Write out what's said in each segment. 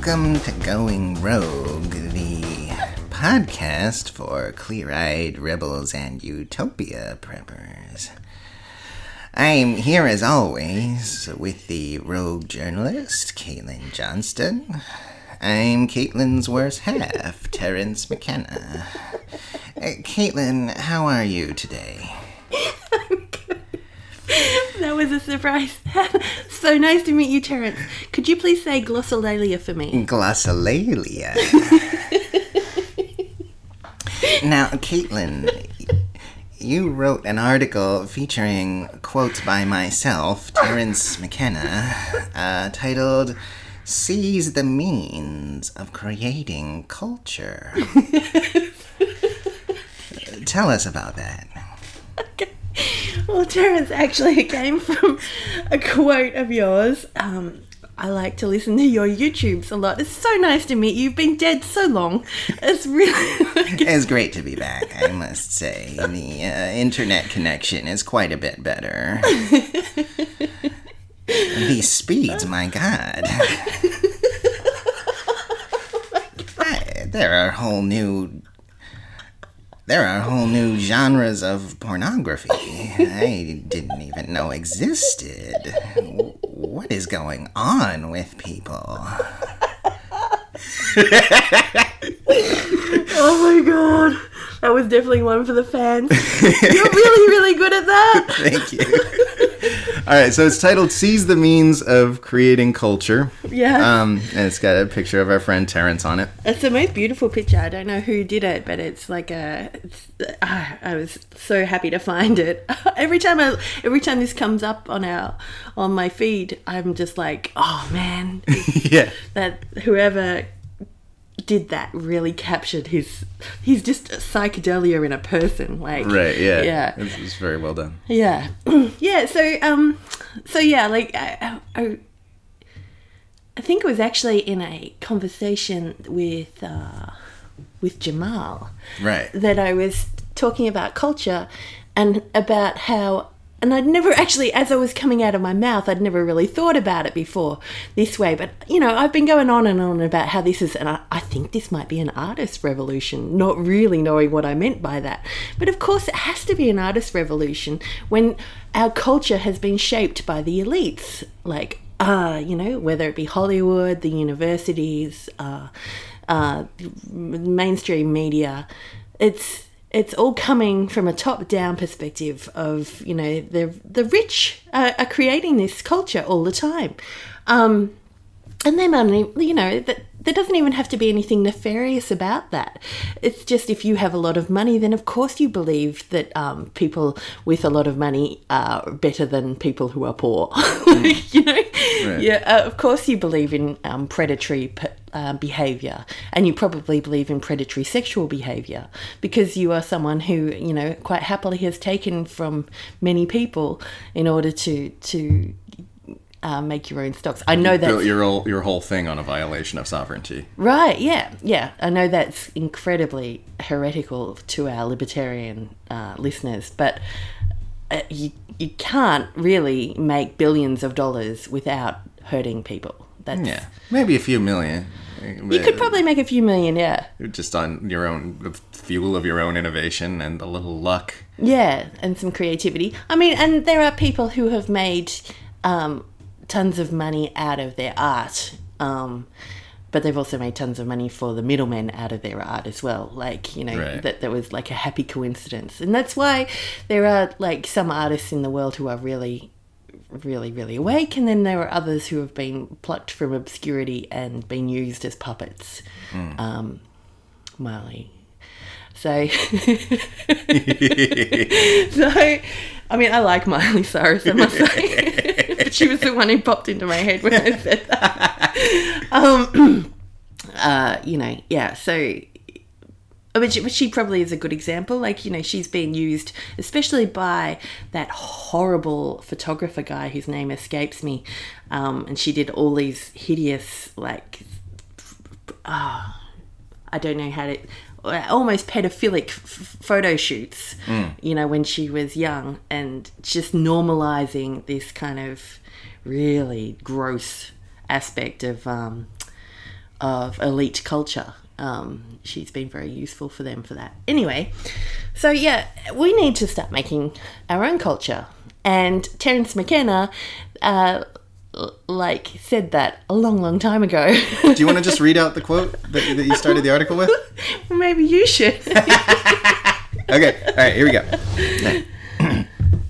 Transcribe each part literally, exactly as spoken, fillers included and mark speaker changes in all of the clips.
Speaker 1: Welcome to Going Rogue, the podcast for clear-eyed rebels and utopia preppers. I'm here as always with the rogue journalist, Caitlin Johnston. I'm Caitlin's worst half, Terrence McKenna. Uh, Caitlin, how are you today?
Speaker 2: I'm good. That was a surprise. So nice to meet you, Terrence. Could you please say glossolalia for me?
Speaker 1: Glossolalia. Now, Caitlin, you wrote an article featuring quotes by myself, Terrence McKenna, uh, titled, Seize the Means of Creating Culture. Tell us about that.
Speaker 2: Okay. Well, Terrence, actually, it came from a quote of yours. Um, I like to listen to your YouTubes a lot. It's so nice to meet you. You've been dead so long. It's really...
Speaker 1: It's great to be back, I must say. The uh, internet connection is quite a bit better. These speeds, my God. I, there are whole new... There are whole new genres of pornography I didn't even know existed. What is going on with people?
Speaker 2: Oh my God. That was definitely one for the fans. You're really, really good at that.
Speaker 1: Thank you. All right, so it's titled Seize the Means of Creating Culture.
Speaker 2: Yeah.
Speaker 1: Um, and it's got a picture of our friend Terrence on it.
Speaker 2: It's the most beautiful picture. I don't know who did it, but it's like a... It's, uh, I was so happy to find it. every time I, every time this comes up on our on my feed, I'm just like, oh man.
Speaker 1: Yeah.
Speaker 2: That whoever did that really captured his... He's just a psychedelia in a person. Like,
Speaker 1: right, yeah.
Speaker 2: Yeah.
Speaker 1: It's, it's very well done.
Speaker 2: Yeah. Yeah, so, um, so yeah, like, I, I, I think it was actually in a conversation with, uh, with Jamal.
Speaker 1: Right.
Speaker 2: That I was talking about culture and about how... And I'd never actually, as I was coming out of my mouth, I'd never really thought about it before this way. But, you know, I've been going on and on about how this is, and I, I think this might be an artist revolution, not really knowing what I meant by that. But, of course, it has to be an artist revolution when our culture has been shaped by the elites, like, uh, you know, whether it be Hollywood, the universities, uh, uh, mainstream media. It's... It's all coming from a top-down perspective of, you know, the the rich are, are creating this culture all the time. Um, and they money, you know, that there doesn't even have to be anything nefarious about that. It's just if you have a lot of money, then of course you believe that um, people with a lot of money are better than people who are poor. Mm. You know? Right. Yeah, uh, of course you believe in um, predatory uh, behaviour, and you probably believe in predatory sexual behaviour because you are someone who, you know, quite happily has taken from many people in order to to uh, make your own stocks. I know that
Speaker 1: built your whole, your whole thing on a violation of sovereignty.
Speaker 2: Right, yeah, yeah. I know that's incredibly heretical to our libertarian uh, listeners, but uh, you you can't really make billions of dollars without hurting people. That's,
Speaker 1: yeah, maybe a few million.
Speaker 2: You could probably make a few million, yeah.
Speaker 1: Just on your own, the fuel of your own innovation and a little luck.
Speaker 2: Yeah, and some creativity. I mean, and there are people who have made um, tons of money out of their art, um, but they've also made tons of money for the middlemen out of their art as well. Like, you know,
Speaker 1: right.
Speaker 2: that, that was like a happy coincidence. And that's why there are like some artists in the world who are really... really, really awake, and then there are others who have been plucked from obscurity and been used as puppets. Mm. Um, Miley. So, so, I mean, I like Miley Cyrus, I must say, but she was the one who popped into my head when I said that. Um, uh, you know, yeah, so... But she, but she probably is a good example. Like, you know, she's been used, especially by that horrible photographer guy whose name escapes me. Um, and she did all these hideous, like, oh, I don't know how to, almost pedophilic f- photo shoots, mm. you know, when she was young, and just normalizing this kind of really gross aspect of, um, of elite culture. Um, she's been very useful for them for that. Anyway, so yeah, we need to start making our own culture. And Terence McKenna, uh, like, said that a long, long time ago.
Speaker 3: Do you want to just read out the quote that, that you started the article with?
Speaker 2: Well, maybe you should.
Speaker 3: Okay, all right, here we go.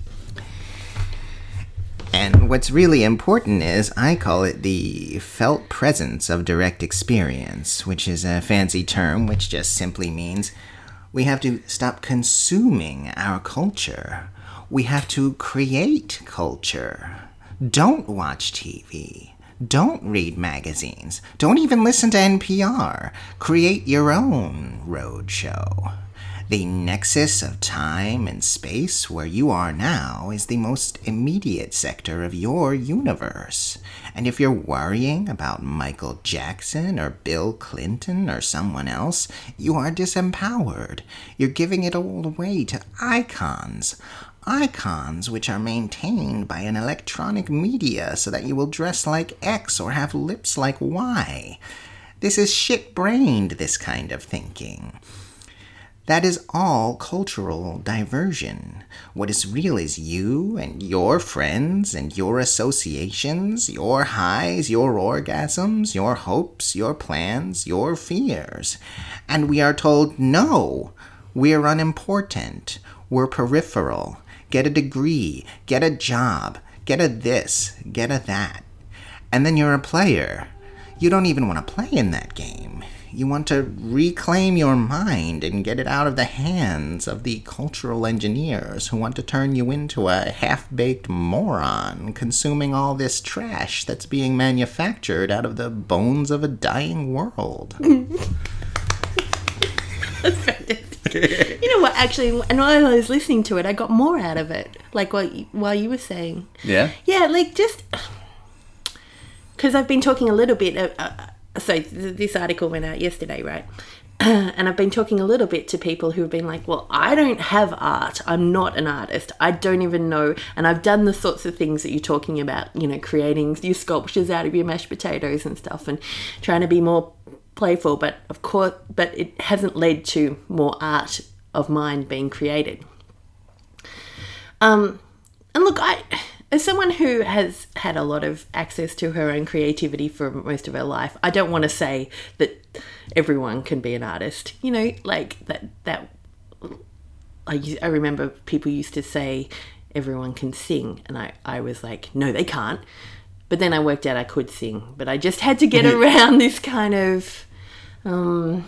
Speaker 1: And what's really important is I call it the felt presence of direct experience, which is a fancy term which just simply means we have to stop consuming our culture. We have to create culture. Don't watch T V. Don't read magazines. Don't even listen to N P R. Create your own roadshow. The nexus of time and space where you are now is the most immediate sector of your universe. And if you're worrying about Michael Jackson or Bill Clinton or someone else, you are disempowered. You're giving it all away to icons. Icons which are maintained by an electronic media so that you will dress like X or have lips like Y. This is shit-brained, this kind of thinking. That is all cultural diversion. What is real is you and your friends and your associations, your highs, your orgasms, your hopes, your plans, your fears. And we are told, no, we're unimportant, we're peripheral. Get a degree, get a job, get a this, get a that. And then you're a player. You don't even want to play in that game. You want to reclaim your mind and get it out of the hands of the cultural engineers who want to turn you into a half-baked moron consuming all this trash that's being manufactured out of the bones of a dying world.
Speaker 2: That's fantastic. You know what, actually, and while I was listening to it, I got more out of it, like what you, while you were saying.
Speaker 3: Yeah?
Speaker 2: Yeah, like just... Because I've been talking a little bit... Uh, uh, so th- this article went out yesterday, right? And I've been talking a little bit to people who've been like, well, I don't have art. I'm not an artist. I don't even know. And I've done the sorts of things that you're talking about, you know, creating your sculptures out of your mashed potatoes and stuff and trying to be more playful. But of course, but it hasn't led to more art of mine being created. Um, and look, I... As someone who has had a lot of access to her own creativity for most of her life, I don't want to say that everyone can be an artist. You know, like that, that I, I remember people used to say everyone can sing. And I, I was like, no, they can't. But then I worked out I could sing. But I just had to get around this kind of, um,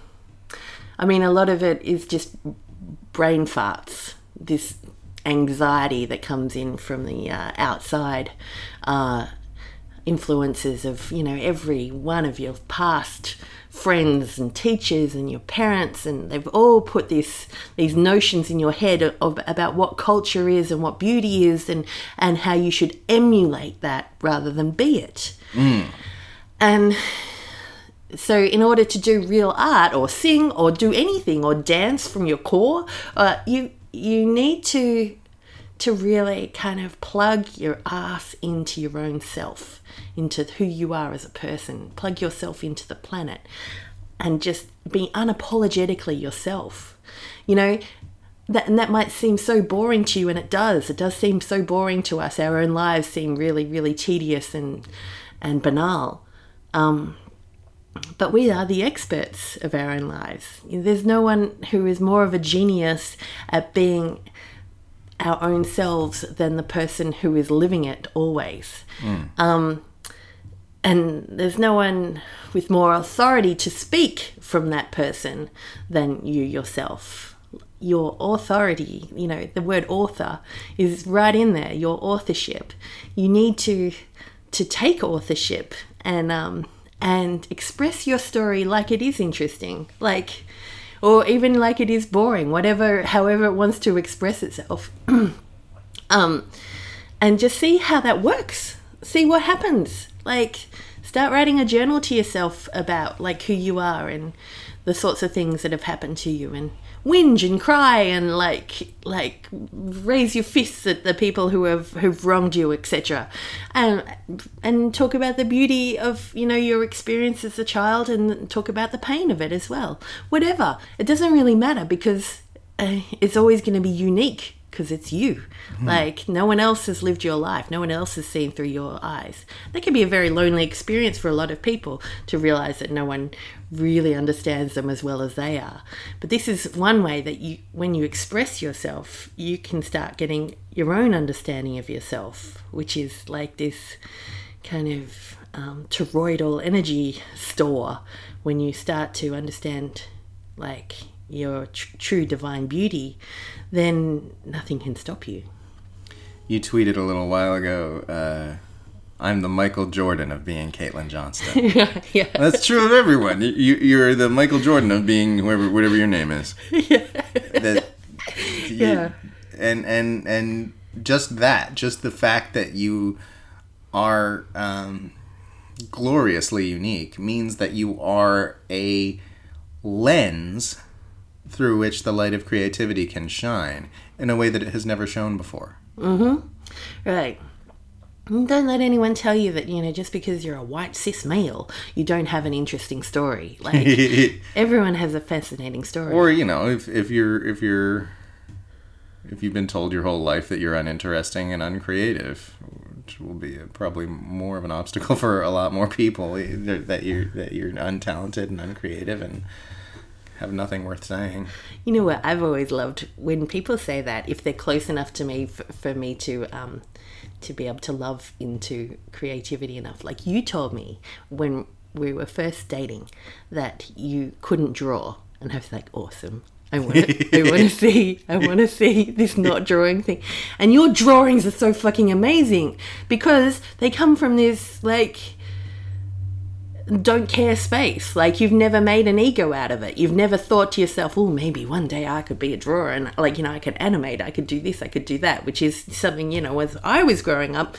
Speaker 2: I mean, a lot of it is just brain farts. This anxiety that comes in from the uh, outside uh, influences of, you know, every one of your past friends and teachers and your parents, and they've all put this these notions in your head of, of about what culture is and what beauty is, and and how you should emulate that rather than be it.
Speaker 3: Mm.
Speaker 2: And so in order to do real art or sing or do anything or dance from your core, uh, you you need to to really kind of plug your ass into your own self, into who you are as a person. Plug yourself into the planet and just be unapologetically yourself. You know, that and that might seem so boring to you, and it does. It does seem so boring to us. Our own lives seem really, really tedious and and banal. Um, But we are the experts of our own lives. There's no one who is more of a genius at being our own selves than the person who is living it always.
Speaker 3: Mm.
Speaker 2: Um, and there's no one with more authority to speak from that person than you yourself. Your authority, you know, the word author is right in there, your authorship. You need to to take authorship and... Um, and express your story like it is interesting, like, or even like it is boring, whatever, however it wants to express itself. um, and just see how that works. See what happens. Like, start writing a journal to yourself about, like, who you are and the sorts of things that have happened to you and whinge and cry and like like raise your fists at the people who have who've wronged you, et cetera. And and talk about the beauty of, you know, your experience as a child, and talk about the pain of it as well. Whatever. It doesn't really matter, because uh, it's always going to be unique, because it's you. Mm-hmm. Like, no one else has lived your life. No one else has seen through your eyes. That can be a very lonely experience for a lot of people, to realize that no one really understands them as well as they are. But this is one way that you, when you express yourself, you can start getting your own understanding of yourself, which is like this kind of um, toroidal energy store. When you start to understand, like, your tr- true divine beauty, then nothing can stop you.
Speaker 3: You tweeted a little while ago, uh, I'm the Michael Jordan of being Caitlin Johnston.
Speaker 2: Yeah.
Speaker 3: That's true of everyone. You, you, you're the Michael Jordan of being whoever, whatever your name is.
Speaker 2: Yeah.
Speaker 3: That, you,
Speaker 2: Yeah.
Speaker 3: And, and, and just that, just the fact that you are um, gloriously unique means that you are a lens through which the light of creativity can shine in a way that it has never shown before.
Speaker 2: Mm-hmm. Right. And don't let anyone tell you that, you know, just because you're a white cis male, you don't have an interesting story. Like, everyone has a fascinating story.
Speaker 3: Or, you know, if, if you're if you're if you've been told your whole life that you're uninteresting and uncreative, which will be a, probably more of an obstacle for a lot more people, that you're that you're untalented and uncreative and have nothing worth saying.
Speaker 2: You know what? I've always loved when people say that, if they're close enough to me for, for me to um, to be able to love into creativity enough. Like, you told me when we were first dating that you couldn't draw, and I was like, awesome. I want to, I want to see, I want to see this not drawing thing. And your drawings are so fucking amazing, because they come from this, like, don't care space. Like, you've never made an ego out of it. You've never thought to yourself, oh, maybe one day I could be a drawer, and, like, you know, I could animate, I could do this, I could do that, which is something, you know, as I was growing up,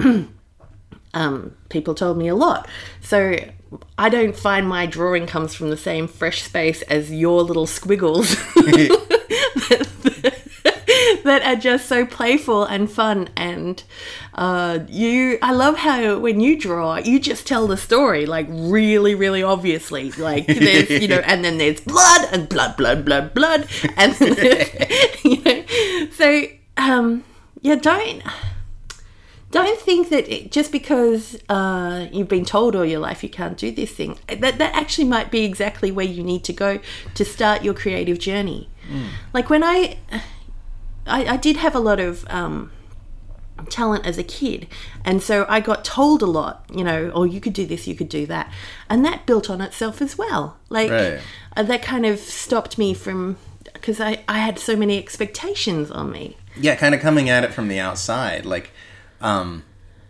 Speaker 2: um, people told me a lot. So I don't find my drawing comes from the same fresh space as your little squiggles that are just so playful and fun. And uh, you, I love how when you draw, you just tell the story, like, really, really obviously. Like, there's, you know, and then there's blood and blood, blood, blood, blood. And, you know, so, um, yeah, don't... Don't think that it, just because uh, you've been told all your life you can't do this thing, that that actually might be exactly where you need to go to start your creative journey. Mm. Like, when I, I, I did have a lot of um, talent as a kid, and so I got told a lot, you know, oh, you could do this, you could do that, and that built on itself as well. Like,
Speaker 3: right.
Speaker 2: uh, that kind of stopped me from, because I, I had so many expectations on me.
Speaker 3: Yeah, kind of coming at it from the outside, like. Um,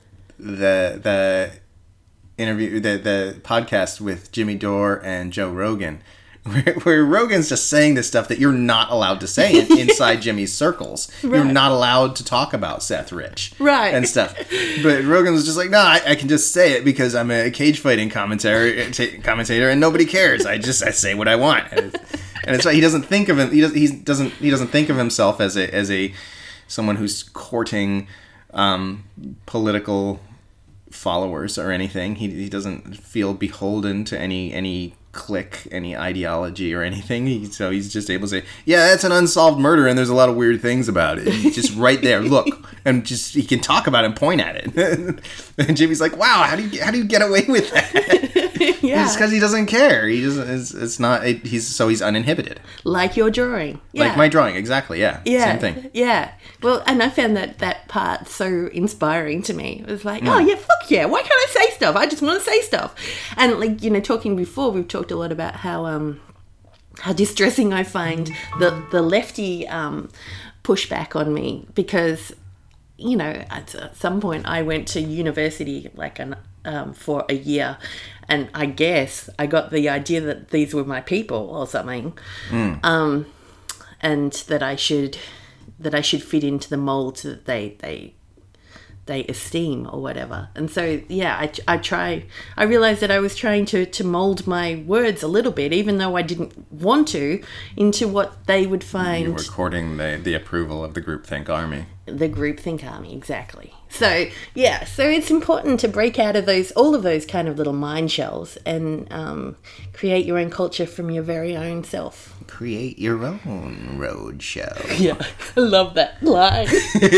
Speaker 3: the the interview, the the podcast with Jimmy Dore and Joe Rogan, where, where Rogan's just saying this stuff that you're not allowed to say in, inside Jimmy's circles. Right. You're not allowed to talk about Seth Rich,
Speaker 2: right,
Speaker 3: and stuff. But Rogan was just like, no, I, I can just say it because I'm a cage fighting commentator, commentator, and nobody cares. I just I say what I want, and it's, and it's like he doesn't think of him. He doesn't. He doesn't. He doesn't think of himself as a as a someone who's courting. Um, political followers or anything. He he doesn't feel beholden to any any clique, any ideology or anything. He, so he's just able to say, yeah, that's an unsolved murder and there's a lot of weird things about it. He's just right there, look, and just he can talk about it and point at it. And Jimmy's like, wow, how do you how do you get away with that? Yeah, it's because he doesn't care. He doesn't. It's, it's not. It, he's so he's uninhibited.
Speaker 2: Like your drawing. Yeah.
Speaker 3: Like my drawing, exactly. Yeah.
Speaker 2: Yeah.
Speaker 3: Same thing.
Speaker 2: Yeah. Well, and I found that that part so inspiring to me. It was like, mm. oh yeah, fuck yeah. Why can't I say stuff? I just want to say stuff. And like, you know, talking before, we've talked a lot about how um how distressing I find the the lefty um pushback on me, because, you know, at some point I went to university like an um for a year, and I guess I got the idea that these were my people or something, mm. um, and that I should that I should fit into the mold that they they they esteem or whatever. And so, yeah, I, I try, I realized that I was trying to, to mold my words a little bit, even though I didn't want to, into what they would find.
Speaker 3: You were courting the, the approval of the groupthink army.
Speaker 2: The groupthink army, exactly. So, yeah, so it's important to break out of those, all of those kind of little mind shells and um, create your own culture from your very own self.
Speaker 1: Create your own road show.
Speaker 2: Yeah, I love that line.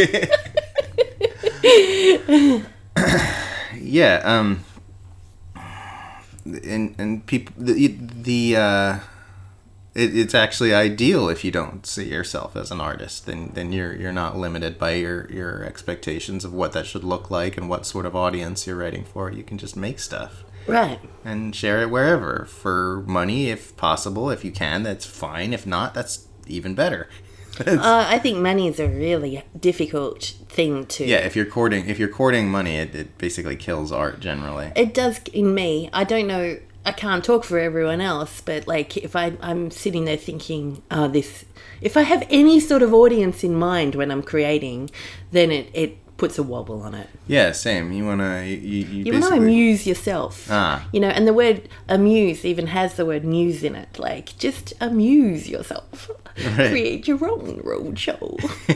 Speaker 3: Yeah, um, and and people the the uh, it, it's actually ideal if you don't see yourself as an artist. Then then you're you're not limited by your your expectations of what that should look like and what sort of audience you're writing for. You can just make stuff.
Speaker 2: Right.
Speaker 3: And share it wherever for money if possible. If you can, that's fine. If not, that's even better.
Speaker 2: uh, I think money is a really difficult thing to.
Speaker 3: Yeah, if you're courting, if you're courting money, it, it basically kills art generally.
Speaker 2: It does in me. I don't know. I can't talk for everyone else, but like if I, I'm sitting there thinking, oh, this. If I have any sort of audience in mind when I'm creating, then it, it puts a wobble on it.
Speaker 3: Yeah, same. You wanna you you, you,
Speaker 2: you want to amuse yourself.
Speaker 3: Ah.
Speaker 2: You know, and the word amuse even has the word muse in it. Like, just amuse yourself. Right. Create your own road show.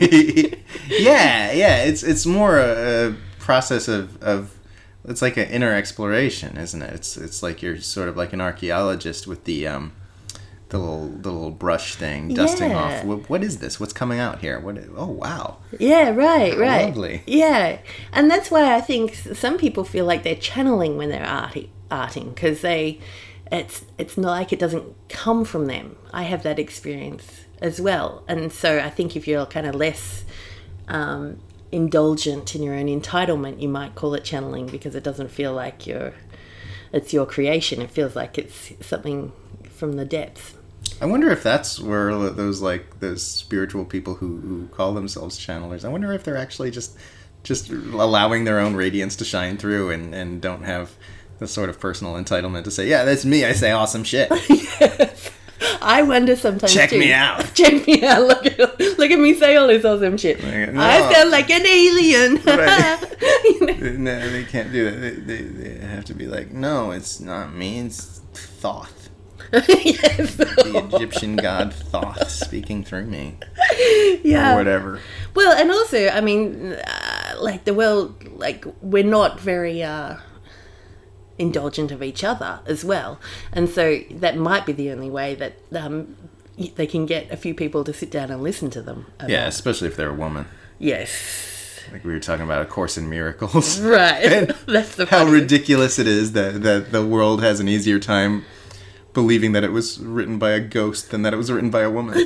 Speaker 3: yeah, yeah. It's it's more a, a process of, of it's like an inner exploration, isn't it? It's it's like you're sort of like an archaeologist with the um the little the little brush thing dusting
Speaker 2: Yeah.
Speaker 3: off. What, what is this? What's coming out here? What? Oh wow.
Speaker 2: Yeah, right, right.
Speaker 3: Lovely.
Speaker 2: Yeah, and that's why I think some people feel like they're channeling when they're arty, arting because they, it's it's not like it doesn't come from them. I have that experience as well, and so I think if you're kind of less um, indulgent in your own entitlement, you might call it channeling because it doesn't feel like you're, it's your creation. It feels like it's something from the depths.
Speaker 3: I wonder if that's where those like those spiritual people who, who call themselves channelers, I wonder if they're actually just just allowing their own radiance to shine through and, and don't have the sort of personal entitlement to say, yeah, that's me, I say awesome shit.
Speaker 2: Yes. I wonder sometimes
Speaker 3: Check
Speaker 2: too.
Speaker 3: me out.
Speaker 2: Check me out. Look at look at me say all this awesome shit.
Speaker 3: Like, no.
Speaker 2: I sound like an alien.
Speaker 3: Right.
Speaker 2: You know?
Speaker 3: No, they can't do that. They, they, they have to be like, no, it's not me, it's Thoth.
Speaker 2: Yes.
Speaker 3: The Egyptian god Thoth speaking through me.
Speaker 2: Yeah.
Speaker 3: Or whatever.
Speaker 2: Well, and also, I mean, uh, like the world, like we're not very uh, indulgent of each other as well, and so that might be the only way that um, they can get a few people to sit down and listen to them. About.
Speaker 3: Yeah, especially if they're a woman.
Speaker 2: Yes.
Speaker 3: Like we were talking about A Course in Miracles.
Speaker 2: Right. That's the
Speaker 3: How
Speaker 2: funny.
Speaker 3: ridiculous it is that, that the world has an easier time believing that it was written by a ghost than that it was written by a woman.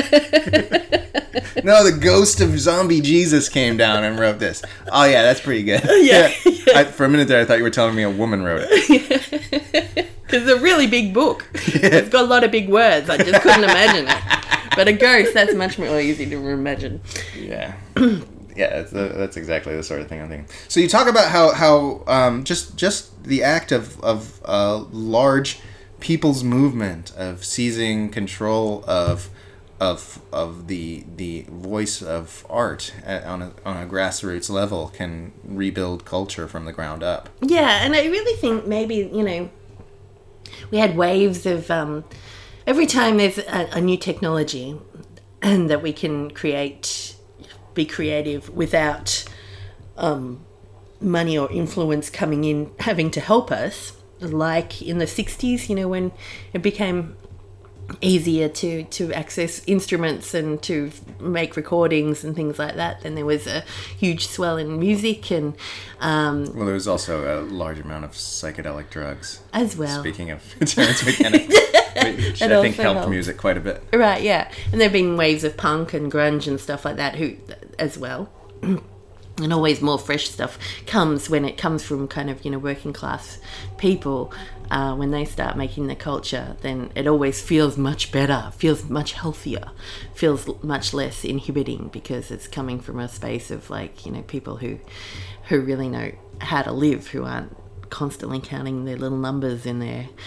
Speaker 3: No, the ghost of zombie Jesus came down and wrote this. Oh yeah, that's pretty good.
Speaker 2: Yeah.
Speaker 3: I, for a minute there, I thought you were telling me a woman wrote it.
Speaker 2: Because it's a really big book. It's got a lot of big words. I just couldn't imagine it. But a ghost, that's much more easy to imagine.
Speaker 3: Yeah. Yeah, that's, uh, that's exactly the sort of thing I'm thinking. So you talk about how, how um, just just the act of, of uh, large people's movement, of seizing control of of of the the voice of art at, on a on a grassroots level can rebuild culture from the ground up.
Speaker 2: Yeah, and I really think maybe, you know, we had waves of um, every time there's a, a new technology and that we can create, be creative without um, money or influence coming in having to help us, like in the sixties, you know, when it became easier to, to access instruments and to make recordings and things like that, then there was a huge swell in music and um,
Speaker 3: Well, there was also a large amount of psychedelic drugs.
Speaker 2: as well.
Speaker 3: Speaking of Terence McKenna, which
Speaker 2: It
Speaker 3: I think
Speaker 2: also
Speaker 3: helped
Speaker 2: helped.
Speaker 3: music quite a bit.
Speaker 2: Right, yeah. And there have been waves of punk and grunge and stuff like that who, as well. And always more fresh stuff comes when it comes from kind of, you know, working class people. Uh, when they start making the culture, then it always feels much better, feels much healthier, feels much less inhibiting because it's coming from a space of, like, you know, people who who really know how to live, who aren't constantly counting their little numbers in their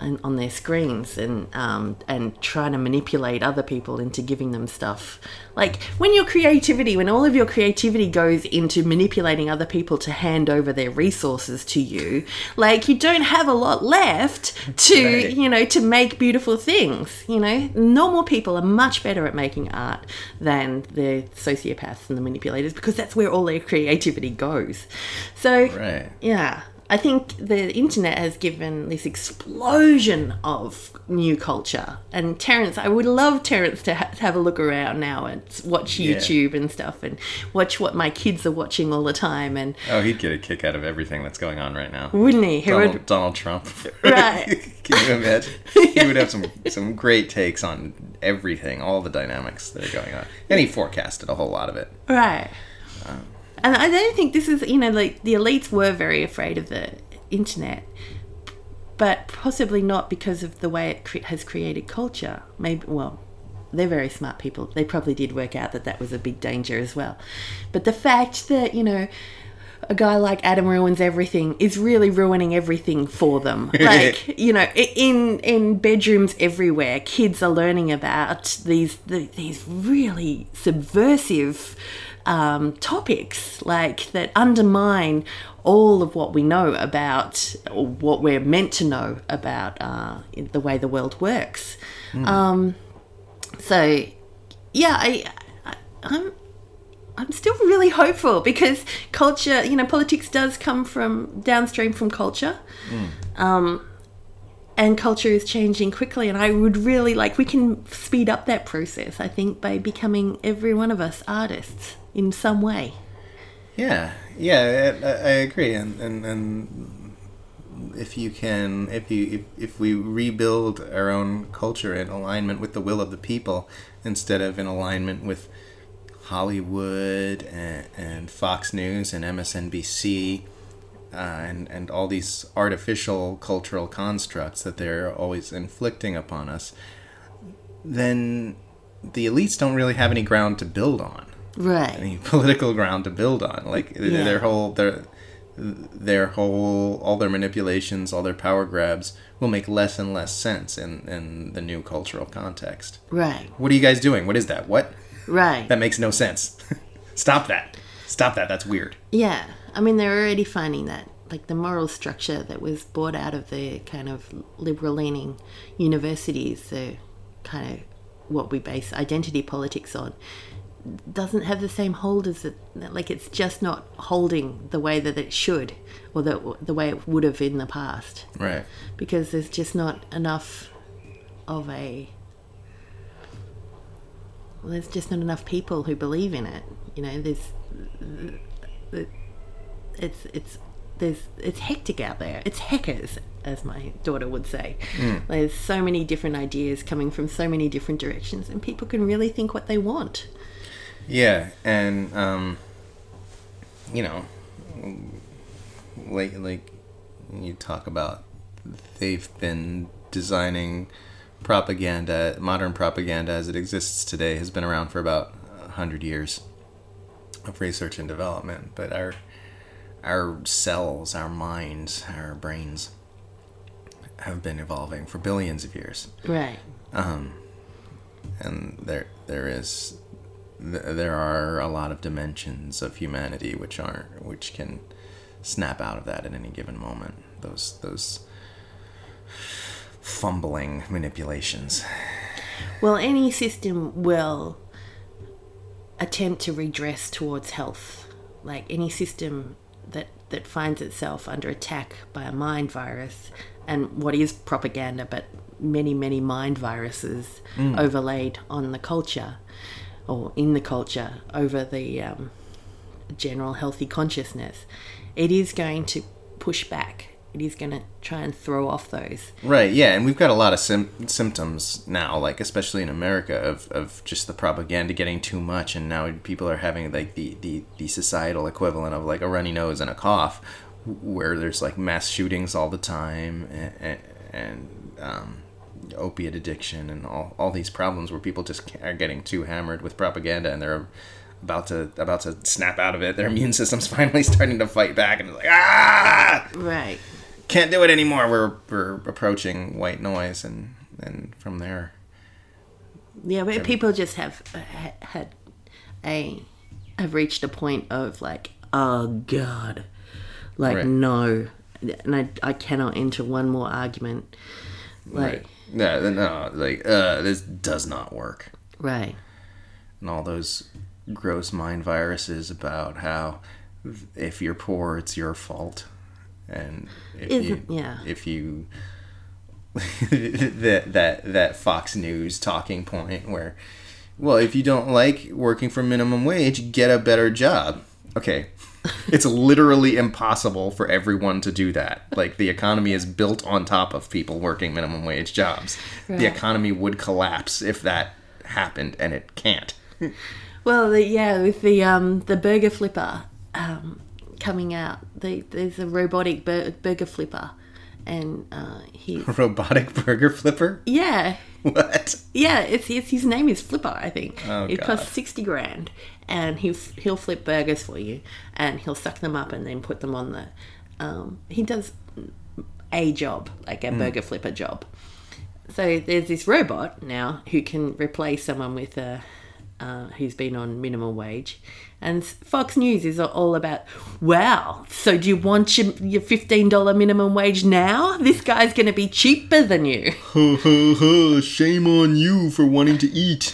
Speaker 2: on, on their screens and um, and trying to manipulate other people into giving them stuff. Like when your creativity, when all of your creativity goes into manipulating other people to hand over their resources to you, like you don't have a lot left to,
Speaker 3: Right.
Speaker 2: you know, to make beautiful things. You know, normal people are much better at making art than the sociopaths and the manipulators because that's where all their creativity goes. So,
Speaker 3: Right.
Speaker 2: yeah. I think the internet has given this explosion of new culture. And Terence, I would love Terence to, ha- to have a look around now and watch
Speaker 3: Yeah.
Speaker 2: YouTube and stuff and watch what my kids are watching all the time. And
Speaker 3: Oh, he'd get a kick out of everything that's going on right now.
Speaker 2: wouldn't he? He
Speaker 3: Donald,
Speaker 2: would-
Speaker 3: Donald Trump.
Speaker 2: Right.
Speaker 3: Can you imagine? He would have some some great takes on everything, all the dynamics that are going on. And he forecasted a whole lot of it.
Speaker 2: Right. And I don't think this is, you know, like the elites were very afraid of the internet, but possibly not because of the way it cre- has created culture. Maybe, well, they're very smart people. They probably did work out that that was a big danger as well. But the fact that, you know, a guy like Adam ruins everything is really ruining everything for them. Like, you know, i- in in bedrooms everywhere, kids are learning about these the, these really subversive um, topics, like that undermine all of what we know about, or what we're meant to know about uh, the way the world works. Um, so, yeah, I, I I'm. I'm still really hopeful because culture, you know, politics does come from downstream from culture. Um, and culture is changing quickly. And I would really like, we can speed up that process, I think, by becoming every one of us artists in some way.
Speaker 3: Yeah, yeah, I, I agree. And, and and if you can, if you if, if we rebuild our own culture in alignment with the will of the people instead of in alignment with Hollywood and, and Fox News and M S N B C uh, and and all these artificial cultural constructs that they're always inflicting upon us, then the elites don't really have any ground to build on,
Speaker 2: Right.
Speaker 3: any political ground to build on. Like
Speaker 2: Yeah.
Speaker 3: their whole their their whole all their manipulations, all their power grabs will make less and less sense in in the new cultural context.
Speaker 2: Right.
Speaker 3: What are you guys doing? What is that? What?
Speaker 2: Right.
Speaker 3: That makes no sense. Stop that. Stop that. That's weird.
Speaker 2: Yeah, I mean, they're already finding that, like, the moral structure that was brought out of the kind of liberal-leaning universities, the kind of what we base identity politics on, doesn't have the same hold as it. Like, it's just not holding the way that it should, or the the way it would have in the past,
Speaker 3: Right.
Speaker 2: because there's just not enough of a. Well, there's just not enough people who believe in it. You know, there's, it's it's there's it's hectic out there. It's heckers, as my daughter would say.
Speaker 3: Mm.
Speaker 2: There's so many different ideas coming from so many different directions, and people can really think what they want.
Speaker 3: Yeah, and um, you know, like like you talk about, they've been designing propaganda. Modern propaganda, as it exists today, has been around for about a hundred years of research and development. But our our cells, our minds, our brains have been evolving for billions of years.
Speaker 2: Right.
Speaker 3: Um, and there there is th- there are a lot of dimensions of humanity which aren't which can snap out of that at any given moment. Those those fumbling manipulations.
Speaker 2: Well, any system will attempt to redress towards health. Like any system that, that finds itself under attack by a mind virus, and what is propaganda, but many, many mind viruses
Speaker 3: Mm.
Speaker 2: overlaid on the culture, or in the culture, over the um, general healthy consciousness, it is going to push back. It is going to try and throw off those.
Speaker 3: Right, yeah, and we've got a lot of sim- symptoms now, like especially in America, of, of just the propaganda getting too much, and now people are having like the, the, the societal equivalent of like a runny nose and a cough, where there's like mass shootings all the time, and, and um, opiate addiction, and all, all these problems where people just are getting too hammered with propaganda, and they're about to about to snap out of it. Their immune system's finally starting to fight back, and it's like, ah!
Speaker 2: Right.
Speaker 3: can't do it anymore. We're we're approaching white noise, and and from there,
Speaker 2: yeah, but people just have uh, had a have reached a point of like, oh God, like
Speaker 3: Right.
Speaker 2: no, and I I cannot enter one more argument, like
Speaker 3: right? No, no, like uh, this does not work.
Speaker 2: right.
Speaker 3: And all those gross mind viruses about how if you're poor, it's your fault, and if
Speaker 2: Isn't-
Speaker 3: you,
Speaker 2: yeah.
Speaker 3: if you that that that Fox News talking point where, well, if you don't like working for minimum wage, get a better job. Okay, it's literally impossible for everyone to do that. Like, the economy is built on top of people working minimum wage jobs.
Speaker 2: Right.
Speaker 3: The economy would collapse if that happened, and it can't.
Speaker 2: Well, the, yeah, with the um the burger flipper um coming out, the, there's a robotic bur- burger flipper, and uh, he
Speaker 3: Robotic burger flipper?
Speaker 2: yeah.
Speaker 3: What?
Speaker 2: Yeah, it's, it's his name is Flipper, I think.
Speaker 3: Oh,
Speaker 2: it
Speaker 3: God.
Speaker 2: costs sixty grand, and he'll he'll flip burgers for you, and he'll suck them up and then put them on the. Um, he does a job, like a
Speaker 3: Mm.
Speaker 2: burger flipper job. So there's this robot now who can replace someone with a uh, who's been on minimum wage, and Fox News is all about, wow, so do you want your, your fifteen dollars minimum wage now? This guy's going to be cheaper than you.
Speaker 3: Ho, ho, ho, shame on you for wanting to eat.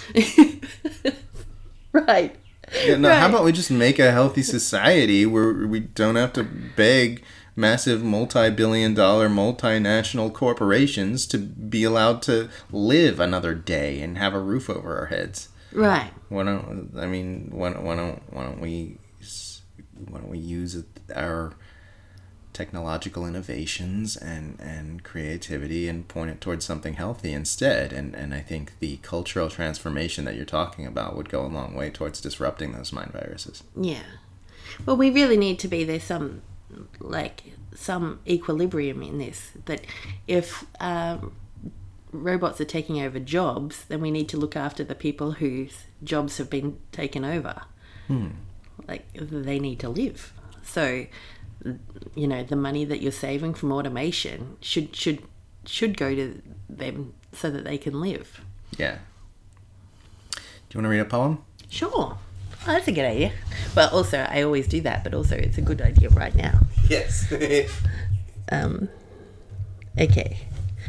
Speaker 2: Right.
Speaker 3: Yeah, no, how
Speaker 2: Right.
Speaker 3: about we just make a healthy society where we don't have to beg massive multi-billion dollar multinational corporations to be allowed to live another day and have a roof over our heads?
Speaker 2: Right.
Speaker 3: Why don't I mean why don't why don't why don't we why don't we use our technological innovations and, and creativity and point it towards something healthy instead? And and I think the cultural transformation that you're talking about would go a long way towards disrupting those mind viruses.
Speaker 2: Yeah. Well, we really need to be there some like some equilibrium in this. That if um, robots are taking over jobs, then we need to look after the people whose jobs have been taken over.
Speaker 3: Hmm.
Speaker 2: Like, they need to live. So, you know, the money that you're saving from automation should should should go to them so that they can live.
Speaker 3: Yeah. Do you want to read a poem?
Speaker 2: Sure. Oh, that's a good idea. Well, also, I always do that, but also it's a good idea right now.
Speaker 3: Yes.
Speaker 2: Um, okay.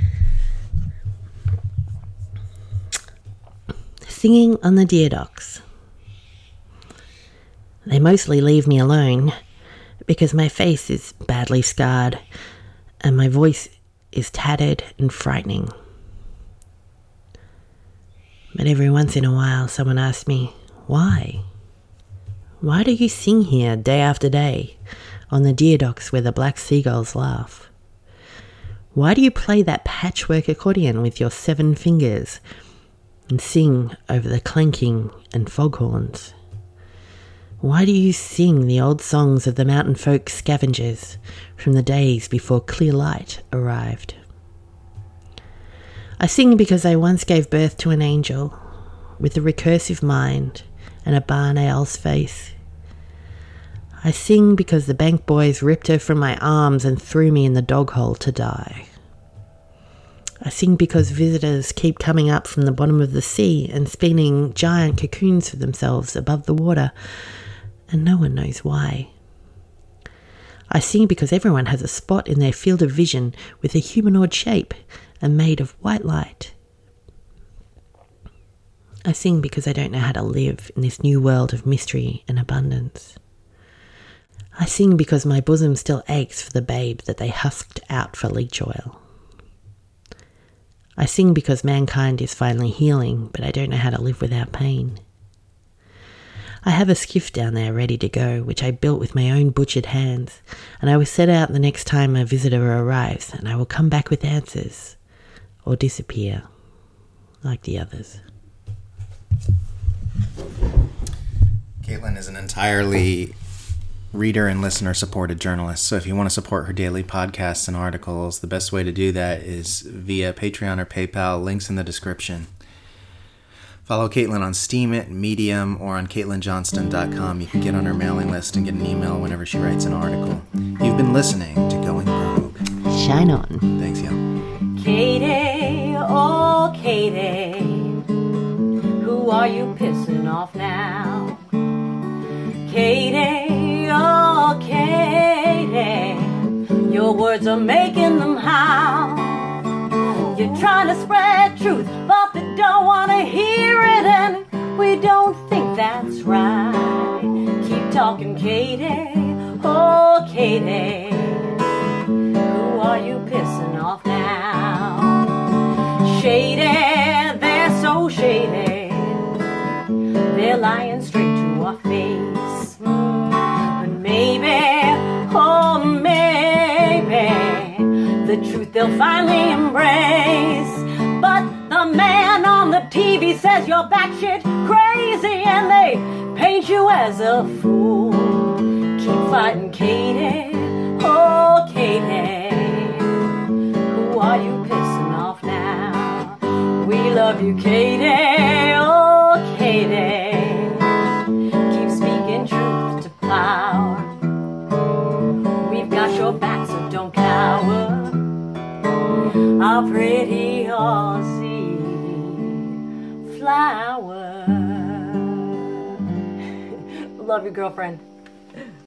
Speaker 2: Singing on the deer docks. They mostly leave me alone because my face is badly scarred and my voice is tattered and frightening. But every once in a while someone asks me, why? Why do you sing here day after day on the deer docks where the black seagulls laugh? Why do you play that patchwork accordion with your seven fingers and sing over the clanking and foghorns? Why do you sing the old songs of the mountain folk scavengers from the days before clear light arrived? I sing because I once gave birth to an angel with a recursive mind and a barn owl's face. I sing because the bank boys ripped her from my arms and threw me in the dog hole to die. I sing because visitors keep coming up from the bottom of the sea and spinning giant cocoons for themselves above the water, and no one knows why. I sing because everyone has a spot in their field of vision with a humanoid shape and made of white light. I sing because I don't know how to live in this new world of mystery and abundance. I sing because my bosom still aches for the babe that they husked out for leech oil. I sing because mankind is finally healing, but I don't know how to live without pain. I have a skiff down there ready to go, which I built with my own butchered hands, and I will set out the next time a visitor arrives, and I will come back with answers, or disappear, like the others.
Speaker 3: Caitlin is an entirely reader and listener supported journalist, so if you want to support her daily podcasts and articles, the best way to do that is via Patreon or PayPal, links in the description. Follow Caitlin on Steemit, Medium, or on caitlin johnston dot com. You can get on her mailing list and get an email whenever she writes an article. You've been listening to Going Rogue.
Speaker 2: shine on.
Speaker 3: Thanks, yo.
Speaker 4: Katie, oh Katie, who are you pissing off now? Katie, oh Katie, your words are making them howl. You're trying to spread truth, but they don't want to hear it, and we don't think that's right. Keep talking, Katie, oh Katie, who are you pissing off now? Shady, they're so shady, they're lying straight to our face. But maybe, oh maybe, the truth they'll finally embrace. But the man on the T V says you're batshit crazy, and they paint you as a fool. Keep fighting, Katie, oh Katie, who are you pissing off now? We love you, Katie, oh Katie, keep speaking truth to power. We've got your back, so don't cower. Our pretty horsey flower. Love you, girlfriend.